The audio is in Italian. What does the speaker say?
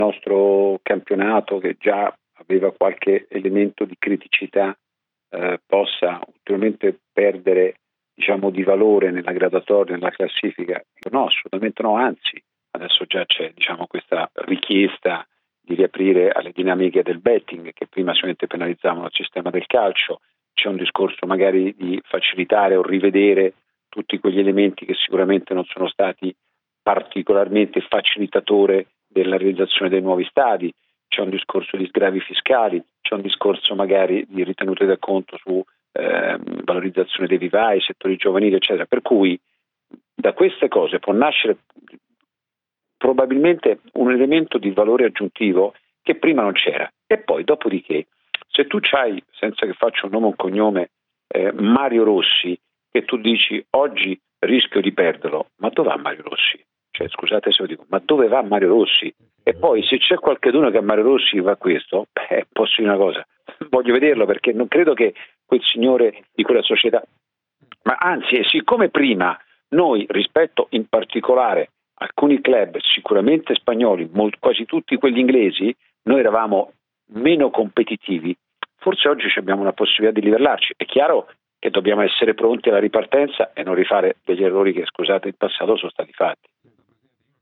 nostro campionato, che già aveva qualche elemento di criticità, possa ulteriormente perdere, diciamo, di valore nella graduatoria, nella classifica? No, assolutamente no, anzi adesso già c'è, diciamo, questa richiesta di riaprire alle dinamiche del betting che prima sicuramente penalizzavano il sistema del calcio. C'è un discorso magari di facilitare o rivedere tutti quegli elementi che sicuramente non sono stati particolarmente facilitatore della realizzazione dei nuovi stadi. C'è un discorso di sgravi fiscali, c'è un discorso magari di ritenute da conto su valorizzazione dei vivai, settori giovanili, eccetera. Per cui da queste cose può nascere probabilmente un elemento di valore aggiuntivo che prima non c'era. E poi, dopodiché, se tu c'hai, senza che faccia un nome o un cognome, Mario Rossi, che tu dici oggi rischio di perderlo, ma dove va Mario Rossi? Cioè, scusate se lo dico, ma dove va Mario Rossi? E poi se c'è qualcuno che a Mario Rossi va questo, posso dire una cosa, voglio vederlo, perché non credo che quel signore di quella società, ma anzi, siccome prima noi, rispetto in particolare alcuni club sicuramente spagnoli, quasi tutti quelli inglesi, noi eravamo meno competitivi, forse oggi abbiamo una possibilità di livellarci. È chiaro che dobbiamo essere pronti alla ripartenza e non rifare degli errori che, scusate, in passato sono stati fatti.